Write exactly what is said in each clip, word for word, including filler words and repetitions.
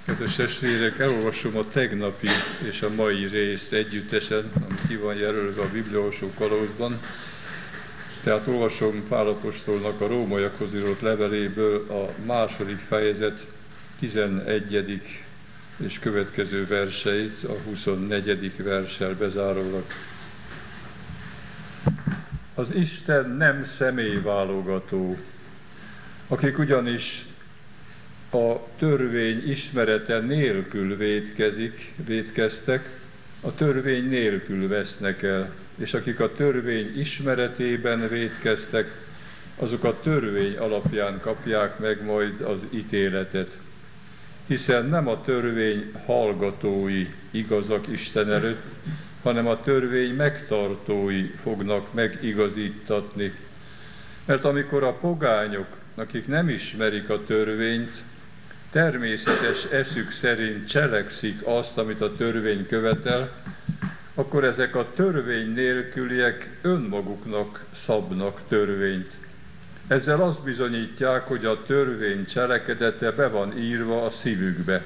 Kedves testvérek, elolvasom a tegnapi és a mai részt együttesen, ami ki van jelölve a Bibliaolvasó kalózban. Tehát olvasom Pál apostolnak a rómaiakhoz írott leveléből a második fejezet tizenegyedik és következő verseit, a huszonnegyedik verssel bezárólag. Az Isten nem személyválogató, akik ugyanis a törvény ismerete nélkül vétkezik, vétkeztek, a törvény nélkül vesznek el, és akik a törvény ismeretében vétkeztek, azok a törvény alapján kapják meg majd az ítéletet. Hiszen nem a törvény hallgatói igazak Isten előtt, hanem a törvény megtartói fognak megigazítatni. Mert amikor a pogányok, akik nem ismerik a törvényt, természetes eszük szerint cselekszik azt, amit a törvény követel, akkor ezek a törvény nélküliek önmaguknak szabnak törvényt. Ezzel azt bizonyítják, hogy a törvény cselekedete be van írva a szívükbe.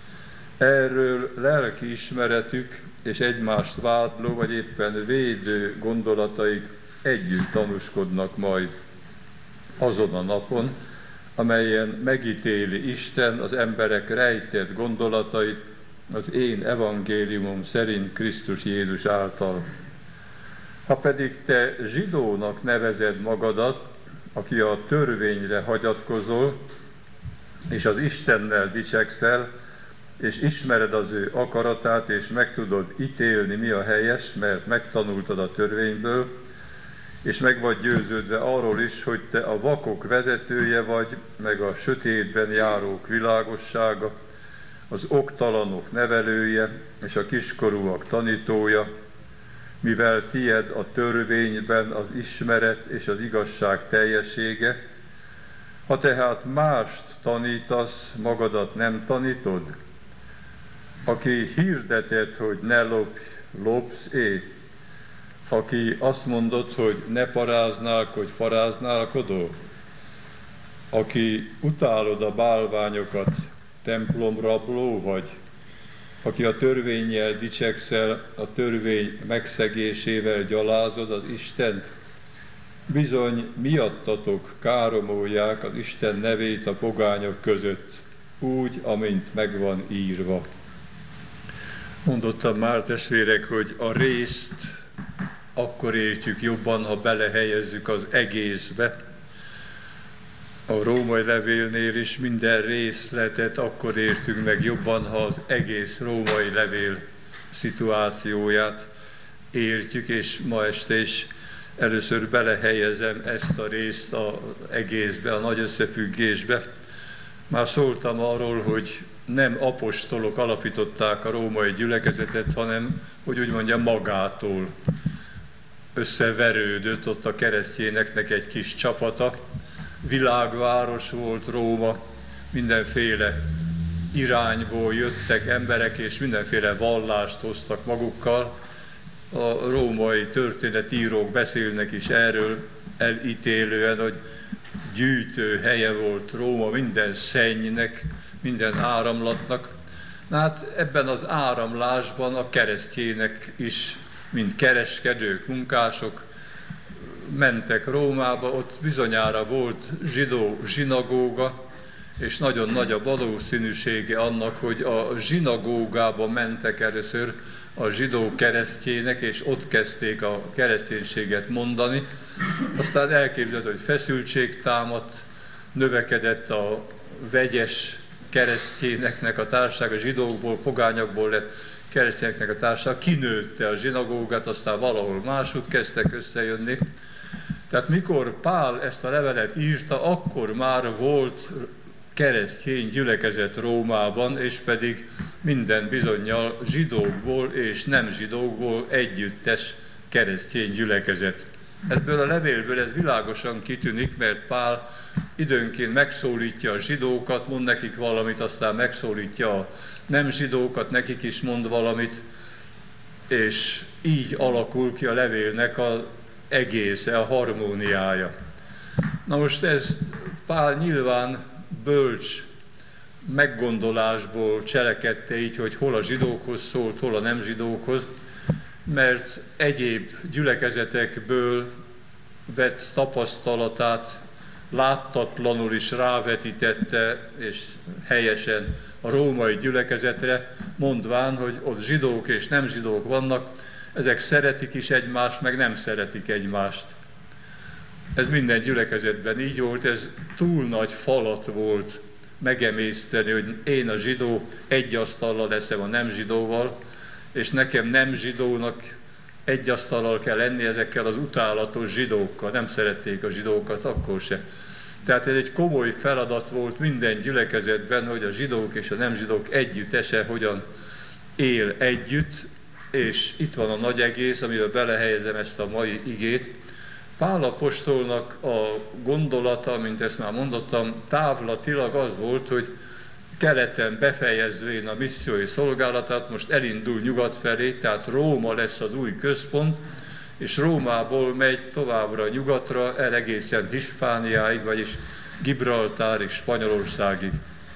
Erről lelkiismeretük és egymást vádló vagy éppen védő gondolataik együtt tanúskodnak majd azon a napon, amelyen megítéli Isten az emberek rejtett gondolatait az én evangéliumom szerint Krisztus Jézus által. Ha pedig te zsidónak nevezed magadat, aki a törvényre hagyatkozol, és az Istennel dicsekszel, és ismered az ő akaratát, és meg tudod ítélni, mi a helyes, mert megtanultad a törvényből, és meg vagy győződve arról is, hogy te a vakok vezetője vagy, meg a sötétben járók világossága, az oktalanok nevelője, és a kiskorúak tanítója, mivel tied a törvényben az ismeret és az igazság teljessége. Ha tehát mást tanítasz, magadat nem tanítod? Aki hirdetett, hogy ne lopj, lopsz é. Aki azt mondod, hogy ne paráznál, hogy paráználkodol? Aki utálod a bálványokat, templomrabló vagy? Aki a törvénnyel dicsekszel, a törvény megszegésével gyalázod az Istent? Bizony miattatok káromolják az Isten nevét a pogányok között, úgy, amint megvan írva. Mondottam már, testvérek, hogy a részt akkor értjük jobban, ha belehelyezzük az egészbe. A római levélnél is minden részletet akkor értünk meg jobban, ha az egész római levél szituációját értjük, és ma este is először belehelyezem ezt a részt az egészbe, a nagy összefüggésbe. Már szóltam arról, hogy nem apostolok alapították a római gyülekezetet, hanem, hogy úgy mondjam, magától összeverődött ott a keresztényeknek egy kis csapata. Világváros volt Róma, mindenféle irányból jöttek emberek, és mindenféle vallást hoztak magukkal. A római történetírók beszélnek is erről elítélően, hogy gyűjtő helye volt Róma minden szennynek, minden áramlatnak. Na hát ebben az áramlásban a keresztjének is, mint kereskedők, munkások mentek Rómába, ott bizonyára volt zsidó zsinagóga, és nagyon nagy a valószínűsége annak, hogy a zsinagógába mentek először a zsidó keresztjének, és ott kezdték a kereszténységet mondani. Aztán elképzelhető, hogy feszültség támadt, növekedett a vegyes keresztényeknek a társaság, a zsidókból, pogányokból lett keresztényeknek a társaság, kinőtte a zsinagógát, aztán valahol máshogy kezdtek összejönni. Tehát mikor Pál ezt a levelet írta, akkor már volt keresztény gyülekezet Rómában, és pedig minden bizonnyal zsidókból és nem zsidókból együttes keresztény gyülekezet. Ebből a levélből ez világosan kitűnik, mert Pál időnként megszólítja a zsidókat, mond nekik valamit, aztán megszólítja a nem zsidókat, nekik is mond valamit, és így alakul ki a levélnek az egésze, a harmóniája. Na most ezt Pál nyilván bölcs meggondolásból cselekedte így, hogy hol a zsidókhoz szólt, hol a nem zsidókhoz, mert egyéb gyülekezetekből vett tapasztalatát láttatlanul is rávetítette, és helyesen a római gyülekezetre, mondván, hogy ott zsidók és nem zsidók vannak, ezek szeretik is egymást, meg nem szeretik egymást. Ez minden gyülekezetben így volt, ez túl nagy falat volt megemészteni, hogy én a zsidó egy asztallal leszem a nem zsidóval, és nekem nem zsidónak egy asztallal kell lenni ezekkel az utálatos zsidókkal. Nem szerették a zsidókat akkor se. Tehát ez egy komoly feladat volt minden gyülekezetben, hogy a zsidók és a nem zsidók együttese hogyan él együtt, és itt van a nagy egész, amivel belehelyezem ezt a mai igét. Pál apostolnak a gondolata, mint ezt már mondottam, távlatilag az volt, hogy keleten befejezvén a missziói szolgálatát, most elindul nyugat felé, tehát Róma lesz az új központ, és Rómából megy továbbra nyugatra, el egészen Hispániáig, vagyis Gibraltárig, Spanyolországig.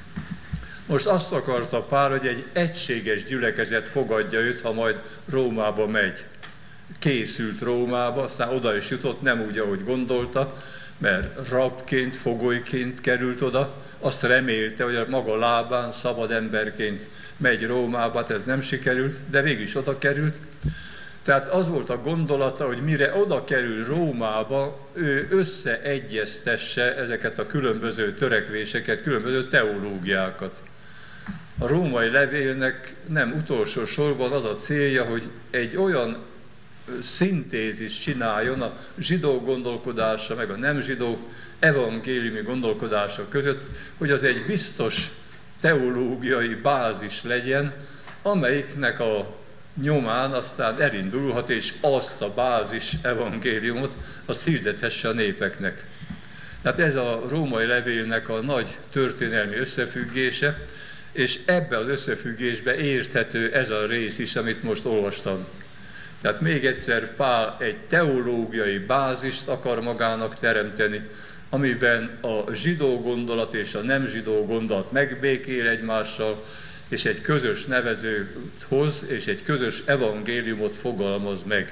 Most azt akarta Pál, hogy egy egységes gyülekezet fogadja őt, ha majd Rómába megy. Készült Rómába, aztán oda is jutott, nem úgy, ahogy gondolta, mert rabként, fogolyként került oda, azt remélte, hogy a maga lábán szabad emberként megy Rómába, ez nem sikerült, de végül is oda került. Tehát az volt a gondolata, hogy mire oda kerül Rómába, ő összeegyeztesse ezeket a különböző törekvéseket, különböző teológiákat. A római levélnek nem utolsó sorban az a célja, hogy egy olyan szintézis csináljon a zsidó gondolkodása, meg a nem zsidó evangéliumi gondolkodása között, hogy az egy biztos teológiai bázis legyen, amelyiknek a nyomán aztán elindulhat, és azt a bázis evangéliumot, azt hirdethesse a népeknek. Tehát ez a római levélnek a nagy történelmi összefüggése, és ebbe az összefüggésbe érthető ez a rész is, amit most olvastam. Tehát még egyszer Pál egy teológiai bázist akar magának teremteni, amiben a zsidó gondolat és a nem zsidó gondolat megbékél egymással, és egy közös nevezőt hoz, és egy közös evangéliumot fogalmaz meg.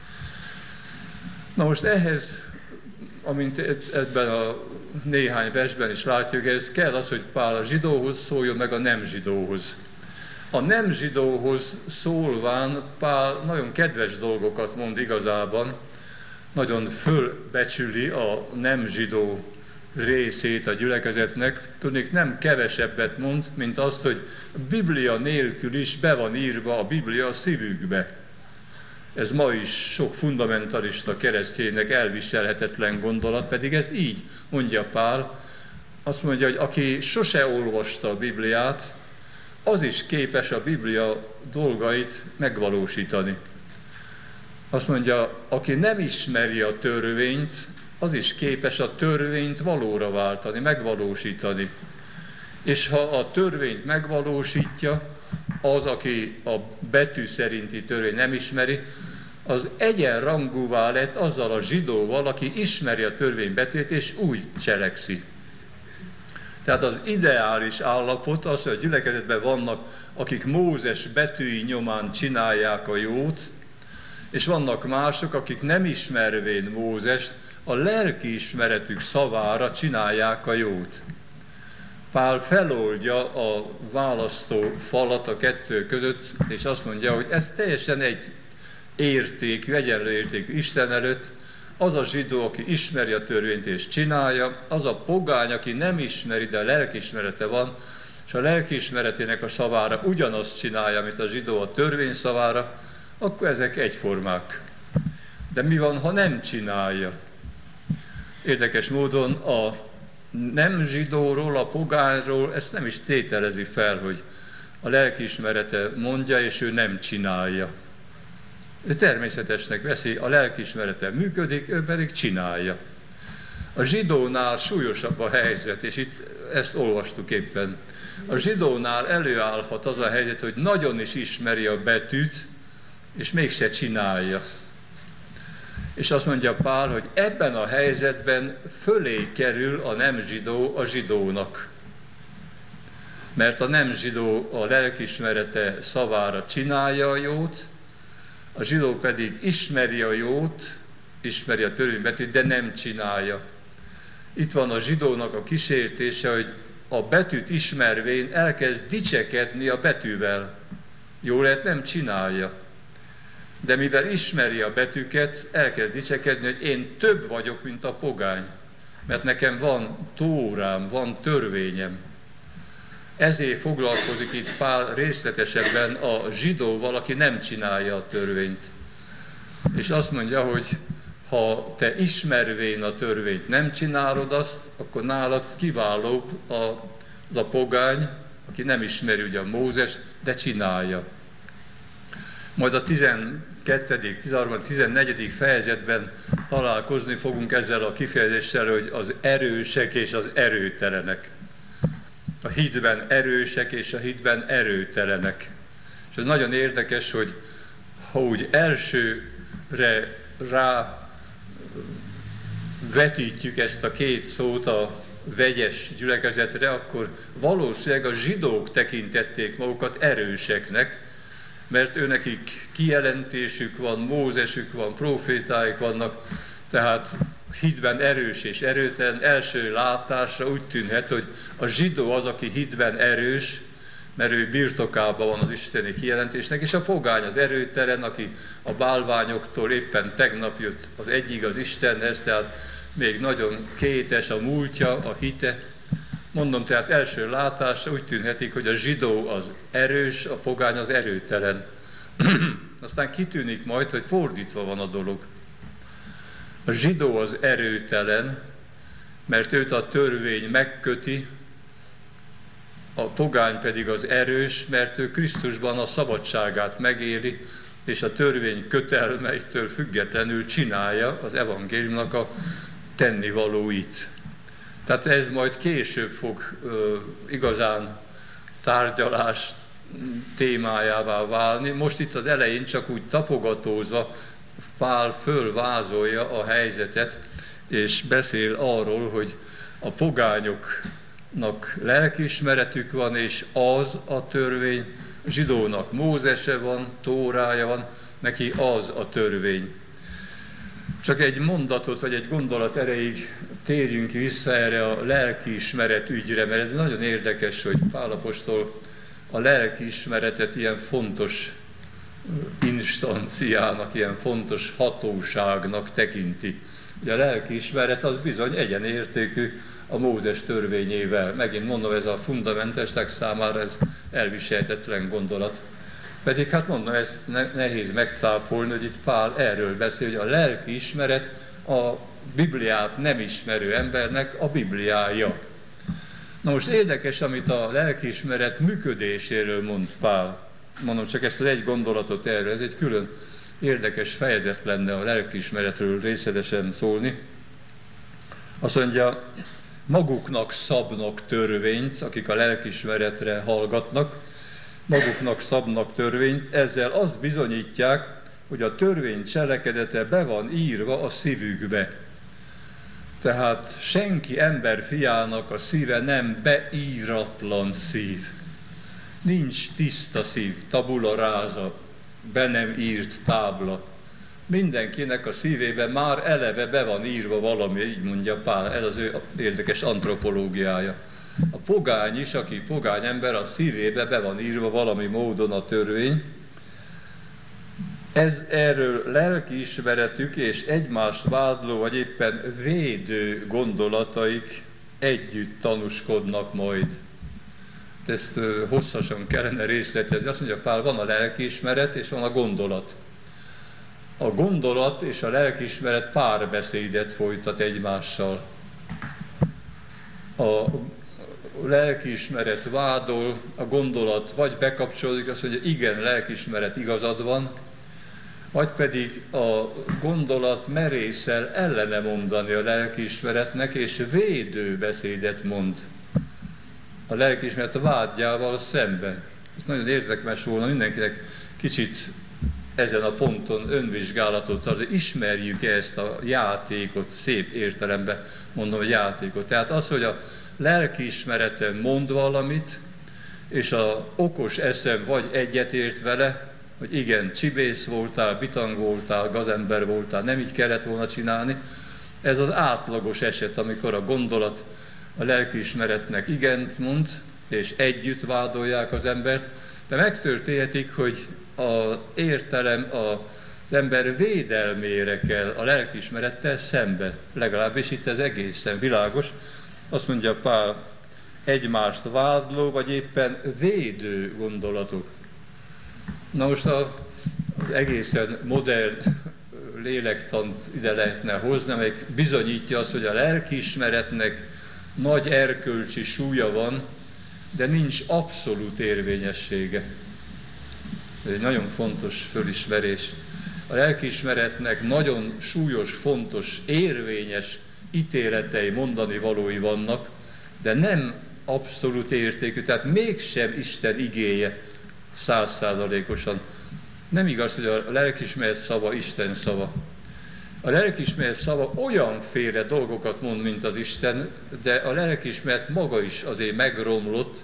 Na most ehhez, amint ebben a néhány versben is látjuk, ez kell az, hogy Pál a zsidóhoz szóljon, meg a nem zsidóhoz. A nem zsidóhoz szólván Pál nagyon kedves dolgokat mond igazában, nagyon fölbecsüli a nem zsidó részét a gyülekezetnek, tudnék nem kevesebbet mond, mint azt, hogy Biblia nélkül is be van írva a Biblia a szívükbe. Ez ma is sok fundamentalista kereszténynek elviselhetetlen gondolat, pedig ez így mondja Pál. Azt mondja, hogy aki sose olvasta a Bibliát, az is képes a Biblia dolgait megvalósítani. Azt mondja, aki nem ismeri a törvényt, az is képes a törvényt valóra váltani, megvalósítani. És ha a törvényt megvalósítja, az, aki a betű szerinti törvényt nem ismeri, az egyenrangúvá lett azzal a zsidóval, aki ismeri a törvény betűjét, és úgy cselekszi. Tehát az ideális állapot az, hogy a gyülekezetben vannak, akik Mózes betűi nyomán csinálják a jót, és vannak mások, akik nem ismervén Mózest, a lelki ismeretük szavára csinálják a jót. Pál feloldja a választó falat a kettő között, és azt mondja, hogy ez teljesen egy értékű, egyenlő értékű Isten előtt. Az a zsidó, aki ismeri a törvényt és csinálja, az a pogány, aki nem ismeri, de lelkiismerete van, és a lelkiismeretének a szavára ugyanazt csinálja, mint a zsidó a törvény szavára, akkor ezek egyformák. De mi van, ha nem csinálja? Érdekes módon a nem zsidóról, a pogányról ezt nem is tételezi fel, hogy a lelkiismerete mondja, és ő nem csinálja. Ő természetesnek veszi, a lelkiismerete működik, ő pedig csinálja. A zsidónál súlyosabb a helyzet, és itt ezt olvastuk éppen. A zsidónál előállhat az a helyzet, hogy nagyon is ismeri a betűt, és mégse csinálja. És azt mondja Pál, hogy ebben a helyzetben fölé kerül a nem zsidó a zsidónak. Mert a nem zsidó a lelkiismerete szavára csinálja a jót, a zsidó pedig ismeri a jót, ismeri a törvénybetűt, de nem csinálja. Itt van a zsidónak a kísértése, hogy a betűt ismervén elkezd dicsekedni a betűvel. Jó lehet, nem csinálja. De mivel ismeri a betűket, elkezd dicsekedni, hogy én több vagyok, mint a pogány. Mert nekem van tórám, van törvényem. Ezért foglalkozik itt Pál részletesebben a zsidóval, aki nem csinálja a törvényt. És azt mondja, hogy ha te ismervén a törvényt nem csinálod azt, akkor nálad kiválóbb az a pogány, aki nem ismeri ugye a Mózes, de csinálja. Majd a tizenkettedik, tizenharmadik, tizennegyedik fejezetben találkozni fogunk ezzel a kifejezéssel, hogy az erősek és az erőtelenek. A hitben erősek és a hitben erőtelenek. És ez nagyon érdekes, hogy ha úgy elsőre rá vetítjük ezt a két szót a vegyes gyülekezetre, akkor valószínűleg a zsidók tekintették magukat erőseknek, mert őnekik kijelentésük van, Mózesük van, profétáik vannak, tehát hitben erős és erőtelen. Első látásra úgy tűnhet, hogy a zsidó az, aki hitben erős, mert ő birtokában van az isteni kijelentésnek, és a pogány az erőtelen, aki a bálványoktól éppen tegnap jött az egyik az Istenhez, tehát még nagyon kétes a múltja, a hite. Mondom, tehát első látásra úgy tűnhetik, hogy a zsidó az erős, a pogány az erőtelen. Aztán kitűnik majd, hogy fordítva van a dolog. A zsidó az erőtelen, mert őt a törvény megköti, a pogány pedig az erős, mert ő Krisztusban a szabadságát megéli, és a törvény kötelmeitől függetlenül csinálja az evangéliumnak a tennivalóit. Tehát ez majd később fog ö, igazán tárgyalás témájává válni. Most itt az elején csak úgy tapogatózva Pál fölvázolja a helyzetet, és beszél arról, hogy a pogányoknak lelkiismeretük van, és az a törvény, a zsidónak Mózese van, Tórája van, neki az a törvény. Csak egy mondatot, vagy egy gondolat erejéig térjünk vissza erre a lelkiismeret ügyre, mert ez nagyon érdekes, hogy Pál apostol a lelkiismeretet ilyen fontos instanciának, ilyen fontos hatóságnak tekinti. Ugye a lelkiismeret az bizony egyenértékű a Mózes törvényével. Megint mondom, ez a fundamentesek számára ez elviselhetetlen gondolat. Pedig hát mondom, ez nehéz megszáfolni, hogy itt Pál erről beszél, hogy a lelkiismeret a Bibliát nem ismerő embernek a Bibliája. Na most érdekes, amit a lelkiismeret működéséről mond Pál. Mondom, csak ezt az egy gondolatot erről, ez egy külön érdekes fejezet lenne a lelkiismeretről részletesen szólni. Azt mondja, maguknak szabnak törvényt, akik a lelkiismeretre hallgatnak, maguknak szabnak törvényt, ezzel azt bizonyítják, hogy a törvény cselekedete be van írva a szívükbe. Tehát senki ember fiának a szíve nem beíratlan szív. Nincs tiszta szív, tabula rasa, be nem írt tábla. Mindenkinek a szívében már eleve be van írva valami, így mondja Pál, ez az ő érdekes antropológiája. A pogány is, aki pogány ember, a szívébe be van írva valami módon a törvény. Ez erről lelkiismeretük és egymást vádló, vagy éppen védő gondolataik együtt tanúskodnak majd. Ezt hosszasan kellene részletezni. Azt mondja Pál, van a lelkiismeret és van a gondolat. A gondolat és a lelkiismeret párbeszédet folytat egymással. A lelkiismeret vádol, a gondolat vagy bekapcsolódik, azt mondja, igen, lelkiismeret, igazad van, vagy pedig a gondolat merészel ellene mondani a lelkiismeretnek, és védő beszédet mond a lelkiismeret vádjával szemben. Ez nagyon érdekes volna mindenkinek kicsit ezen a ponton önvizsgálatot, az, hogy ismerjük ezt a játékot, szép értelemben mondom a játékot. Tehát az, hogy a lelkiismerete mond valamit, és az okos eszem vagy egyetért vele, hogy igen, csibész voltál, bitang voltál, gazember voltál, nem így kellett volna csinálni. Ez az átlagos eset, amikor a gondolat a lelkiismeretnek igent mond, és együtt vádolják az embert, de megtörténhetik, hogy az értelem az ember védelmére kell a lelkiismerettel szembe. Legalábbis itt ez egészen világos. Azt mondja Pál, egymást vádló, vagy éppen védő gondolatok. Na most az egészen modern lélektant ide lehetne hozni, amelyik bizonyítja azt, hogy a lelkiismeretnek nagy erkölcsi súlya van, de nincs abszolút érvényessége. Ez egy nagyon fontos fölismerés. A lelkiismeretnek nagyon súlyos, fontos, érvényes ítéletei, mondani valói vannak, de nem abszolút értékű, tehát mégsem Isten igéje százszázalékosan. Nem igaz, hogy a lelkiismeret szava Isten szava. A lelkiismeret szava olyanféle dolgokat mond, mint az Isten, de a lelkiismeret maga is azért megromlott.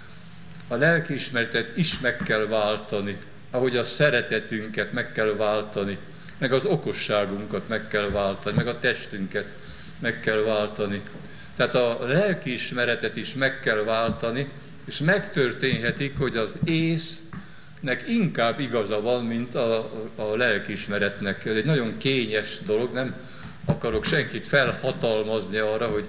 A lelkiismeretet is meg kell váltani, ahogy a szeretetünket meg kell váltani, meg az okosságunkat meg kell váltani, meg a testünket meg kell váltani. Tehát a lelkiismeretet is meg kell váltani, és megtörténhetik, hogy az észnek inkább igaza van, mint a, a lelkiismeretnek. Ez egy nagyon kényes dolog, nem akarok senkit felhatalmazni arra, hogy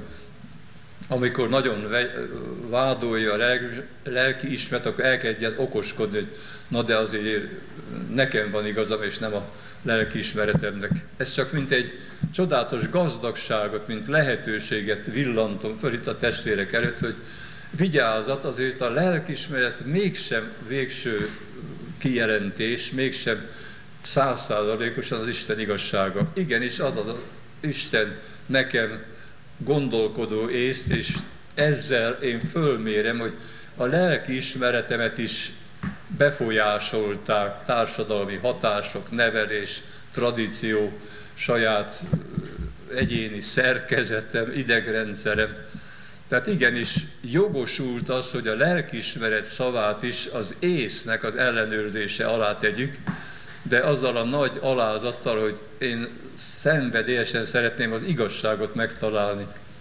amikor nagyon vádolja a lelkiismeret, akkor elkezdjen okoskodni, hogy na de azért nekem van igazam, és nem a lelkiismeretemnek. Ez csak mint egy csodálatos gazdagságot, mint lehetőséget villantom föl itt a testvérek előtt, hogy vigyázat, azért a lelkiismeret mégsem végső kijelentés, mégsem százszázalékosan az Isten igazsága. Igenis ad az Isten nekem gondolkodó észt, és ezzel én fölmérem, hogy a lelkiismeretemet is befolyásolták társadalmi hatások, nevelés, tradíció, saját egyéni szerkezetem, idegrendszerem. Tehát igenis jogosult az, hogy a lelkiismeret szavát is az észnek az ellenőrzése alá tegyük, de azzal a nagy alázattal, hogy én szenvedélyesen szeretném az igazságot megtalálni.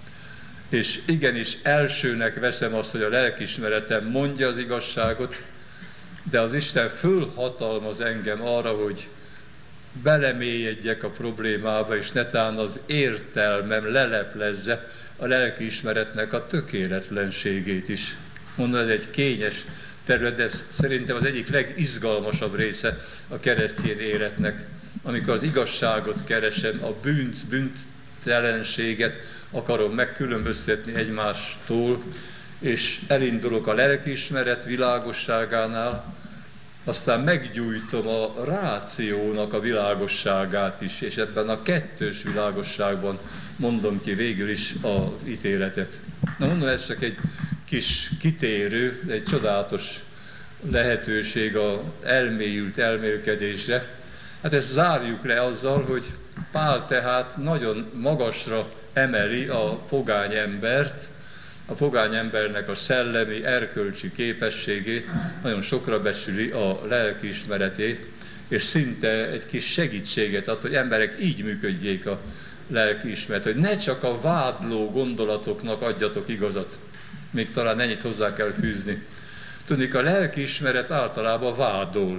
És igenis elsőnek veszem azt, hogy a lelkiismeretem mondja az igazságot, de az Isten fölhatalmaz engem arra, hogy belemélyedjek a problémába, és netán az értelmem leleplezze a lelkiismeretnek a tökéletlenségét is. Mondom, ez egy kényes terület, de ez szerintem az egyik legizgalmasabb része a keresztény életnek, amikor az igazságot keresem, a bűnt, bűntelenséget akarom megkülönböztetni egymástól, és elindulok a lelkiismeret világosságánál, aztán meggyújtom a rációnak a világosságát is, és ebben a kettős világosságban mondom ki végül is az ítéletet. Na mondom, ez csak egy kis kitérő, egy csodálatos lehetőség az elmélyült elmélkedésre. Hát ezt zárjuk le azzal, hogy Pál tehát nagyon magasra emeli a pogány embert, a pogány embernek a szellemi, erkölcsi képességét, nagyon sokra becsüli a lelkiismeretét, és szinte egy kis segítséget ad, hogy emberek így működjék a lelkiismeret, hogy ne csak a vádló gondolatoknak adjatok igazat, még talán ennyit hozzá kell fűzni. Tudnék, a lelkiismeret általában vádol.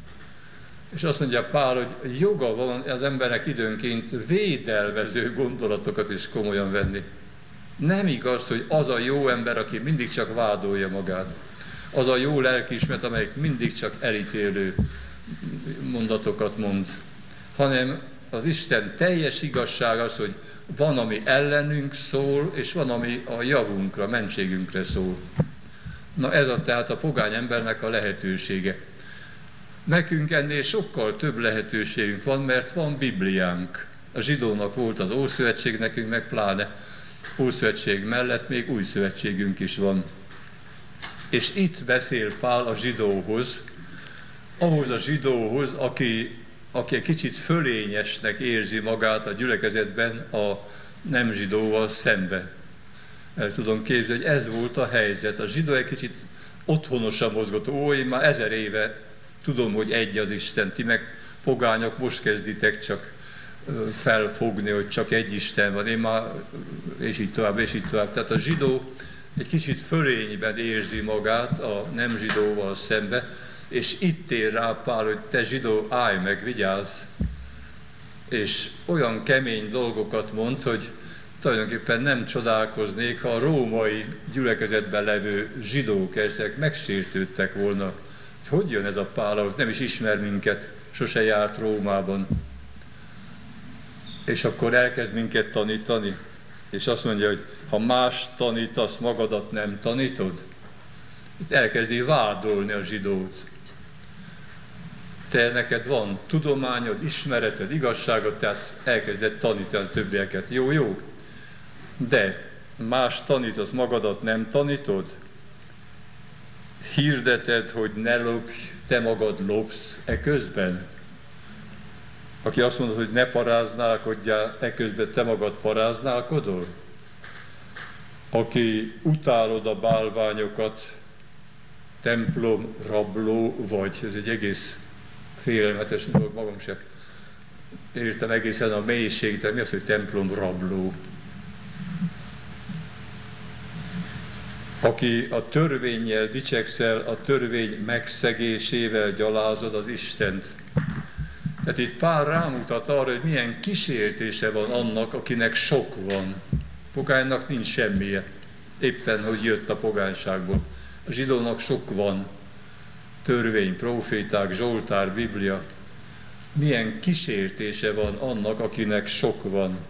És azt mondja Pál, hogy joga van az embernek időnként védelmező gondolatokat is komolyan venni. Nem igaz, hogy az a jó ember, aki mindig csak vádolja magát. Az a jó lelkiismeret, amelyik mindig csak elítélő mondatokat mond. Hanem az Isten teljes igazság az, hogy van, ami ellenünk szól, és van, ami a javunkra, mentségünkre szól. Na ez a tehát a pogány embernek a lehetősége. Nekünk ennél sokkal több lehetőségünk van, mert van Bibliánk. A zsidónak volt az Ószövetség, nekünk meg pláne Ószövetség mellett még új szövetségünk is van. És itt beszél Pál a zsidóhoz, ahhoz a zsidóhoz, aki, aki egy kicsit fölényesnek érzi magát a gyülekezetben a nem zsidóval szembe. El tudom képzelni, hogy ez volt a helyzet. A zsidó egy kicsit otthonosan mozgott. Ó, én már ezer éve tudom, hogy egy az Isten, ti meg pogányok most kezditek csak felfogni, hogy csak egy Isten van, én már, és így tovább, és így tovább. Tehát a zsidó egy kicsit fölényben érzi magát a nem zsidóval szembe, és itt ér rá Pál, hogy te zsidó, állj meg, vigyázz, és olyan kemény dolgokat mond, hogy tulajdonképpen nem csodálkoznék, ha a római gyülekezetben levő zsidók ezek megsértődtek volna, hogy hogy jön ez a Pál, ahhoz nem is ismer minket, sose járt Rómában. És akkor elkezd minket tanítani, és azt mondja, hogy ha más tanítasz, magadat nem tanítod? Itt elkezdi vádolni a zsidót. Te neked van tudományod, ismereted, igazságod, tehát elkezded tanítani a többieket. Jó, jó, de más tanítasz, magadat nem tanítod? Hirdeted, hogy ne lopj, te magad lopsz e közben? Aki azt mondod, hogy ne paráználkodjál, e közben te magad paráználkodol? Aki utálod a bálványokat, templom rabló vagy. Ez egy egész félelmetes dolog, magam sem értem egészen a mélységét, de mi az, hogy templom rabló? Aki a törvénnyel dicsekszel, a törvény megszegésével gyalázod az Istent. Tehát itt Pál rámutat arra, hogy milyen kísértése van annak, akinek sok van. Pogánynak nincs semmije, éppen hogy jött a pogányságból. A zsidónak sok van, törvény, proféták, Zsoltár, Biblia. Milyen kísértése van annak, akinek sok van.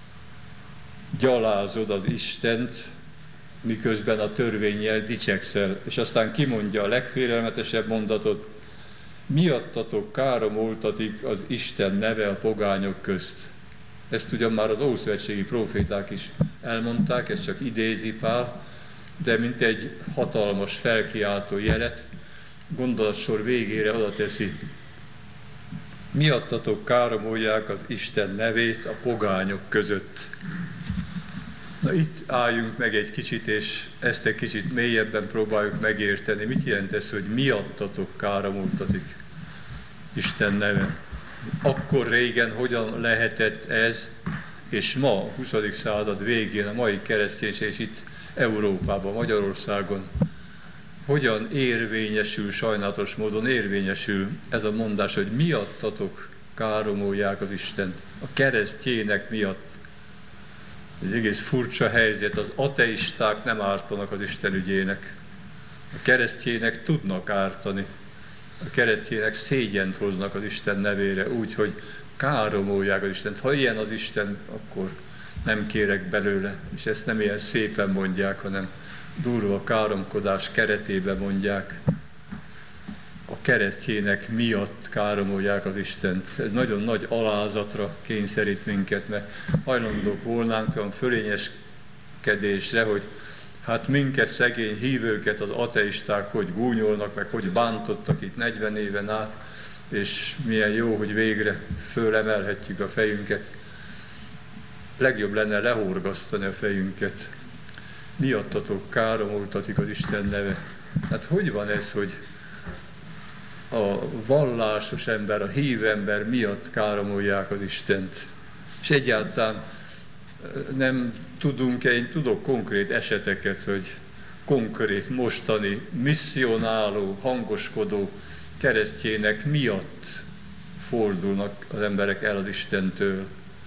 Gyalázod az Istent, miközben a törvénnyel dicsekszel. És aztán kimondja a legfélelmetesebb mondatot, miattatok káromoltatik az Isten neve a pogányok közt. Ezt ugyan már az ószövetségi proféták is elmondták, ezt csak idézi Pál, de mint egy hatalmas felkiáltó jelet, gondolatsor végére oda teszi. Miattatok káromolják az Isten nevét a pogányok között. Na itt álljunk meg egy kicsit, és ezt egy kicsit mélyebben próbáljuk megérteni. Mit jelent ez, hogy miattatok káromoltatik Isten neve? Akkor régen hogyan lehetett ez, és ma, a huszadik század végén, a mai kereszténység, és itt Európában, Magyarországon, hogyan érvényesül, sajnálatos módon érvényesül ez a mondás, hogy miattatok káromolják az Istent, a keresztjének miatt. Egy egész furcsa helyzet, az ateisták nem ártanak az Isten ügyének. A keresztjének tudnak ártani. A keresztjének szégyent hoznak az Isten nevére, úgy, hogy káromolják az Istent. Ha ilyen az Isten, akkor nem kérek belőle. És ezt nem ilyen szépen mondják, hanem durva káromkodás keretében mondják. A keresztjének miatt káromolják az Istent. Ez nagyon nagy alázatra kényszerít minket, mert hajlandók volnánk olyan fölényeskedésre, hogy hát minket, szegény hívőket az ateisták hogy gúnyolnak, meg hogy bántottak itt negyven éven át, és milyen jó, hogy végre fölemelhetjük a fejünket. Legjobb lenne lehorgasztani a fejünket. Miattatok káromoltatik az Isten neve. Hát hogy van ez, hogy a vallásos ember, a hív ember miatt káromolják az Istent? És egyáltalán nem tudunk, én tudok konkrét eseteket, hogy konkrét, mostani, misszionáló, hangoskodó keresztjének miatt fordulnak az emberek el az Istentől.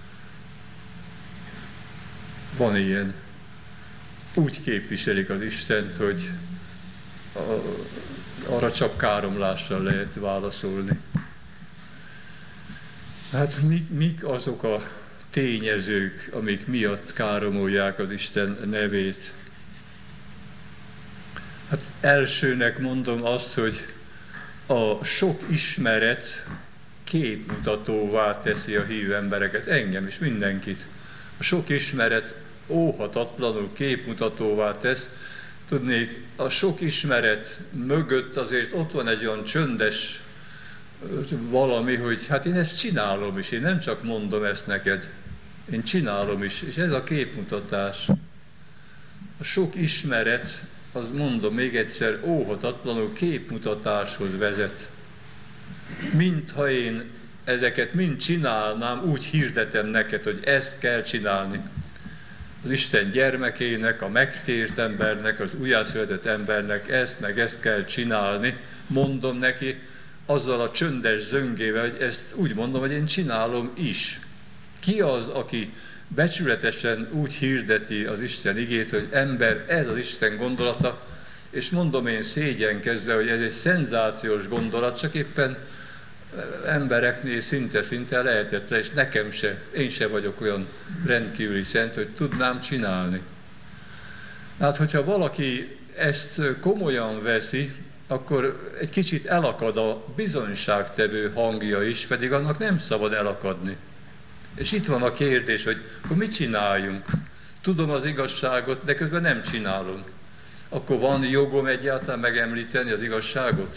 Van ilyen. Úgy képviselik az Istent, hogy a, arra csak káromlással lehet válaszolni. Hát mik, mik azok a tényezők, amik miatt káromolják az Isten nevét? Hát elsőnek mondom azt, hogy a sok ismeret képmutatóvá teszi a hívő embereket, engem is, mindenkit. A sok ismeret óhatatlanul képmutatóvá tesz. Tudnék, a sok ismeret mögött azért ott van egy olyan csöndes valami, hogy hát én ezt csinálom is, én nem csak mondom ezt neked, én csinálom is, és ez a képmutatás. A sok ismeret az mondom még egyszer, óhatatlanul képmutatáshoz vezet. Mintha én ezeket mind csinálnám, úgy hirdetem neked, hogy ezt kell csinálni. Az Isten gyermekének, a megtért embernek, az újjászületett embernek ezt meg ezt kell csinálni. Mondom neki azzal a csöndes zöngével, hogy ezt úgy mondom, hogy én csinálom is. Ki az, aki becsületesen úgy hirdeti az Isten igét, hogy ember, ez az Isten gondolata, és mondom én szégyenkezve, hogy ez egy szenzációs gondolat, csak éppen embereknél szinte-szinte lehetetlen, és nekem se, én se vagyok olyan rendkívüli szent, hogy tudnám csinálni. Hát, hogyha valaki ezt komolyan veszi, akkor egy kicsit elakad a bizonyságtevő hangja is, pedig annak nem szabad elakadni. És itt van a kérdés, hogy akkor mit csináljunk? Tudom az igazságot, de közben nem csinálom. Akkor van jogom egyáltalán megemlíteni az igazságot?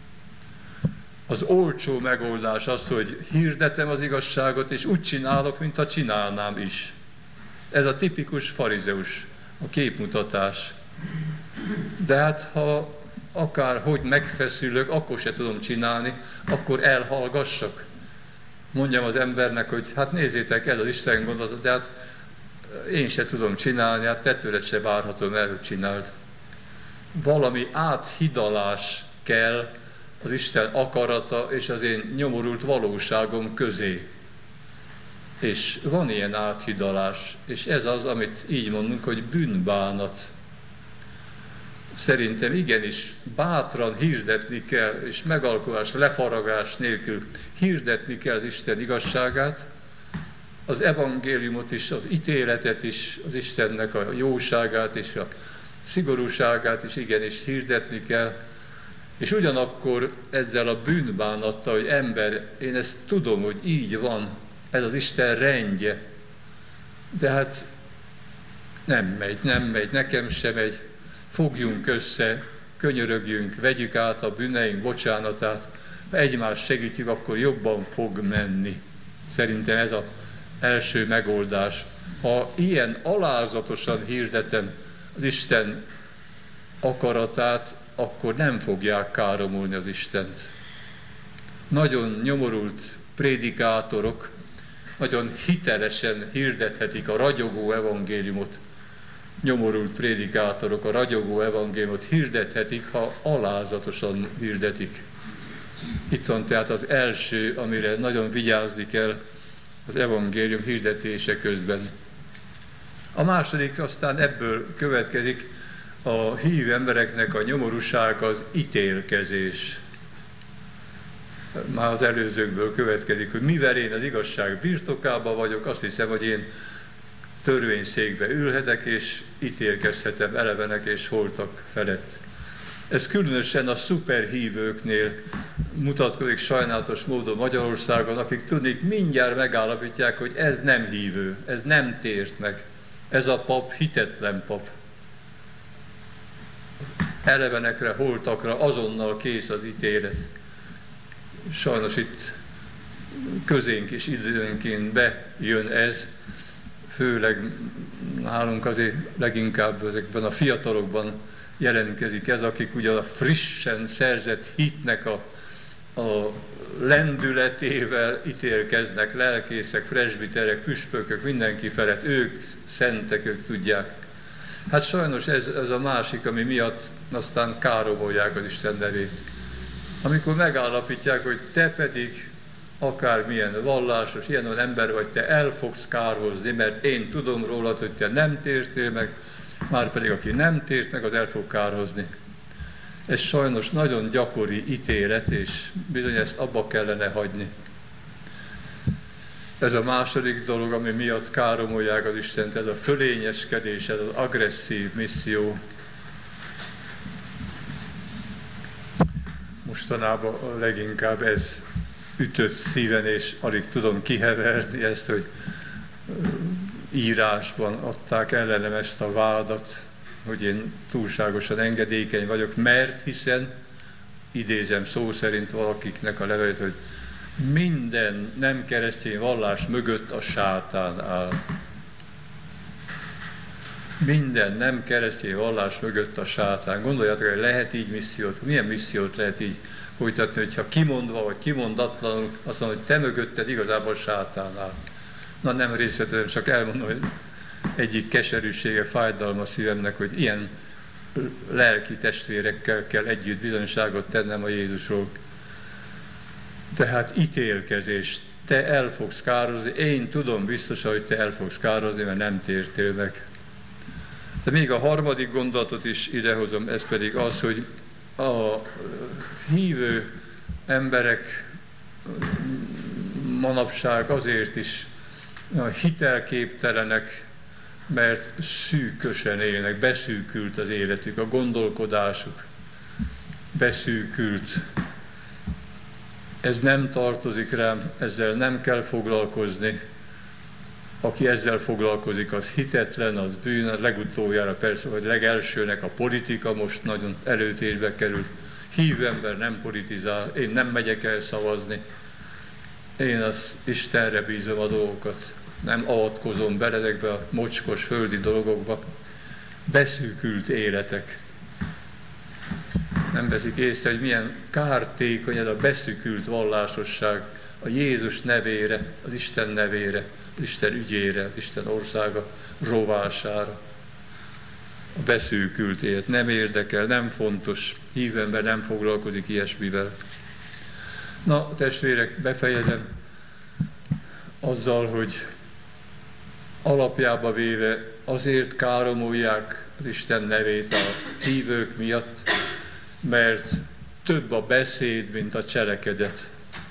Az olcsó megoldás az, hogy hirdetem az igazságot, és úgy csinálok, mint ha csinálnám is. Ez a tipikus farizeus, a képmutatás. De hát, ha akárhogy megfeszülök, akkor se tudom csinálni, akkor elhallgassak. Mondjam az embernek, hogy hát nézzétek, ez az Isten gondolata, de hát én se tudom csinálni, hát te tőled se várhatom el, hogy csináld. Valami áthidalás kell az Isten akarata és az én nyomorult valóságom közé. És van ilyen áthidalás, és ez az, amit így mondunk, hogy bűnbánat. Szerintem igenis bátran hirdetni kell, és megalkulás, lefaragás nélkül hirdetni kell az Isten igazságát, az evangéliumot is, az ítéletet is, az Istennek a jóságát és a szigorúságát is igenis hirdetni kell, és ugyanakkor ezzel a bűnbánattal, hogy ember, én ezt tudom, hogy így van, ez az Isten rendje, de hát nem megy, nem megy, nekem sem megy, fogjunk össze, könyörögjünk, vegyük át a bűneink bocsánatát, ha egymást segítjük, akkor jobban fog menni. Szerintem ez az első megoldás. Ha ilyen alázatosan hirdetem az Isten akaratát, akkor nem fogják káromolni az Istent. Nagyon nyomorult prédikátorok, nagyon hitelesen hirdethetik a ragyogó evangéliumot. Nyomorult prédikátorok a ragyogó evangéliumot hirdethetik, ha alázatosan hirdetik. Itt van tehát az első, amire nagyon vigyázni kell az evangélium hirdetése közben. A második aztán ebből következik, a hív embereknek a nyomorúsága az ítélkezés. Már az előzőkből következik, hogy mivel én az igazság birtokában vagyok, azt hiszem, hogy én törvényszékbe ülhetek, és ítélkezhetem elevenek és holtak felett. Ez különösen a szuperhívőknél mutatkozik sajnálatos módon Magyarországon, akik tudnék mindjárt megállapítják, hogy ez nem hívő, ez nem tért meg, ez a pap hitetlen pap. Elevenekre, holtakra azonnal kész az ítélet. Sajnos itt közénk is időnként bejön ez, főleg nálunk azért leginkább ezekben a fiatalokban jelentkezik ez, akik ugye a frissen szerzett hitnek a, a lendületével ítélkeznek, lelkészek, presbiterek, püspökök, mindenki felett, ők szentek, ők tudják. Hát sajnos ez, ez a másik, ami miatt aztán káromolják az Isten nevét. Amikor megállapítják, hogy te pedig akármilyen vallásos, ilyen olyan ember vagy, te el fogsz kárhozni, mert én tudom rólad, hogy te nem tértél meg, már pedig aki nem tért meg, az el fog kárhozni. Ez sajnos nagyon gyakori ítélet, és bizony ezt abba kellene hagyni. Ez a második dolog, ami miatt káromolják az Istent, ez a fölényeskedés, ez az agresszív misszió. Mostanában leginkább ez ütött szíven, és alig tudom kiheverni ezt, hogy írásban adták ellenem ezt a vádat, hogy én túlságosan engedékeny vagyok, mert hiszen, idézem szó szerint valakiknek a levelét, hogy minden nem keresztény vallás mögött a sátán áll. minden nem keresztény vallás mögött a sátán. Gondoljátok, hogy lehet így missziót, milyen missziót lehet így folytatni, hogyha kimondva vagy kimondatlanul azt mondja, hogy te mögötted igazából sátán áll. Na nem részletesen, csak elmondom, hogy egyik keserűsége, fájdalma a szívemnek, hogy ilyen lelki testvérekkel kell együtt bizonyságot tennem a Jézusról. Tehát ítélkezés. Te el fogsz kározni, én tudom biztosan, hogy te el fogsz kározni, mert nem tértél meg. De még a harmadik gondolatot is idehozom, ez pedig az, hogy a hívő emberek manapság azért is hitelképtelenek, mert szűkösen élnek, beszűkült az életük, a gondolkodásuk beszűkült. Ez nem tartozik rám, ezzel nem kell foglalkozni. Aki ezzel foglalkozik, az hitetlen, az bűn, legutoljára persze, vagy legelsőnek a politika most nagyon előtérbe került. Hívő ember nem politizál, én nem megyek el szavazni. Én az Istenre bízom a dolgokat, nem avatkozom bele ezekbe a mocskos földi dolgokba. Beszűkült életek. Nem veszik észre, hogy milyen kártékony ez a beszűkült vallásosság a Jézus nevére, az Isten nevére, az Isten ügyére, az Isten országa rovására. A beszűkült élet nem érdekel, nem fontos, hívő ember nem foglalkozik ilyesmivel. Na, testvérek, befejezem azzal, hogy alapjába véve azért káromolják az Isten nevét a hívők miatt, mert több a beszéd, mint a cselekedet.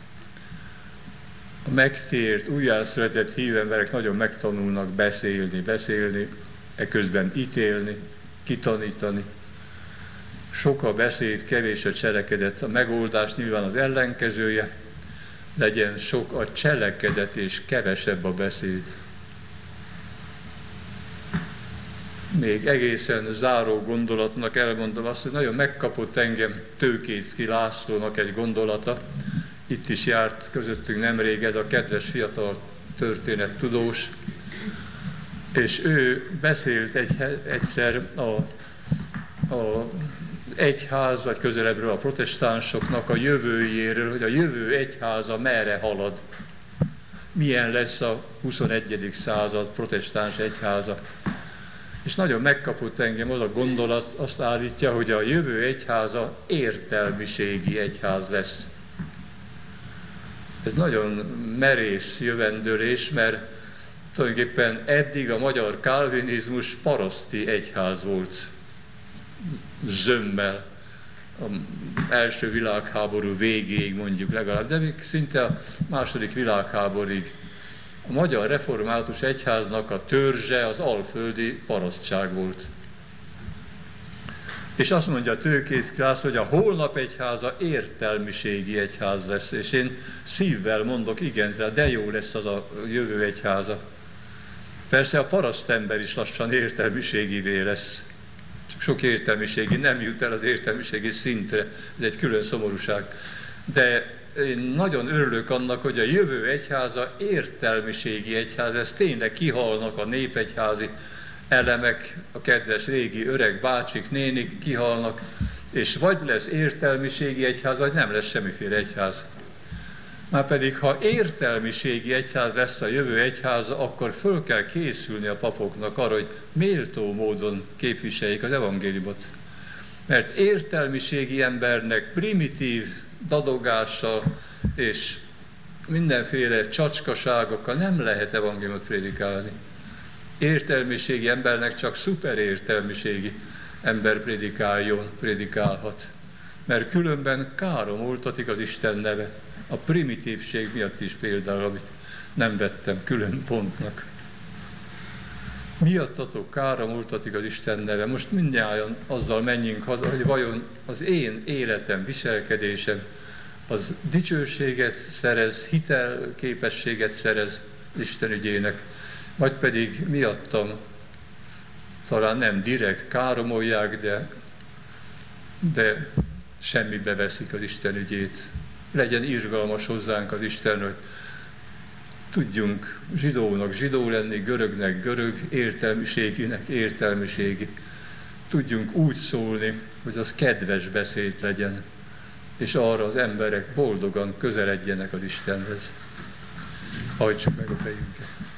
A megtért, újjászületett hívő emberek nagyon megtanulnak beszélni, beszélni, eközben ítélni, kitanítani. Sok a beszéd, kevés a cselekedet. A megoldás nyilván az ellenkezője, legyen sok a cselekedet és kevesebb a beszéd. Még egészen záró gondolatnak elmondom azt, hogy nagyon megkapott engem Tőkéczky Lászlónak egy gondolata. Itt is járt közöttünk nemrég ez a kedves fiatal történettudós, és ő beszélt egy, egyszer a, a egyház, vagy közelebbről a protestánsoknak a jövőjéről, hogy a jövő egyháza merre halad. Milyen lesz a huszonegyedik század protestáns egyháza. És nagyon megkapott engem az a gondolat, azt állítja, hogy a jövő egyháza értelmiségi egyház lesz. Ez nagyon merész jövendőlés, mert tulajdonképpen eddig a magyar kálvinizmus paraszti egyház volt zömmel, az első világháború végéig mondjuk legalább, de még szinte a második világháborig. A magyar református egyháznak a törzse az alföldi parasztság volt. És azt mondja Tőkéczky László, hogy a holnap egyháza értelmiségi egyház lesz, és én szívvel mondok igent rá, de jó lesz az a jövő egyháza. Persze a parasztember is lassan értelmiségivé lesz. Csak sok értelmiségi nem jut el az értelmiségi szintre, ez egy külön szomorúság. De én nagyon örülök annak, hogy a jövő egyháza értelmiségi egyház, ez tényleg kihalnak a népegyházi elemek, a kedves régi öreg bácsik, nénik kihalnak, és vagy lesz értelmiségi egyház, vagy nem lesz semmiféle egyház. Márpedig, ha értelmiségi egyház lesz a jövő egyháza, akkor föl kell készülni a papoknak arra, hogy méltó módon képviseljék az evangéliumot. Mert értelmiségi embernek primitív dadogással és mindenféle csacskaságokkal nem lehet evangéliumot prédikálni. Értelmiségi embernek csak szuperértelmiségi ember prédikáljon, prédikálhat. Mert különben káromoltatik az Isten neve. A primitívség miatt is például, amit nem vettem külön pontnak. Miattatok káromoltatik az Isten neve. Most mindnyájan azzal menjünk haza, hogy vajon az én életem, viselkedésem az dicsőséget szerez, hitelképességet szerez Isten ügyének, vagy pedig miattam talán nem direkt káromolják, de, de semmibe veszik az Isten ügyét. Legyen irgalmas hozzánk az Isten, hogy tudjunk zsidónak zsidó lenni, görögnek görög, értelmiséginek értelmiségi. Tudjunk úgy szólni, hogy az kedves beszéd legyen, és arra az emberek boldogan közeledjenek az Istenhez. Hajtsuk meg a fejünket!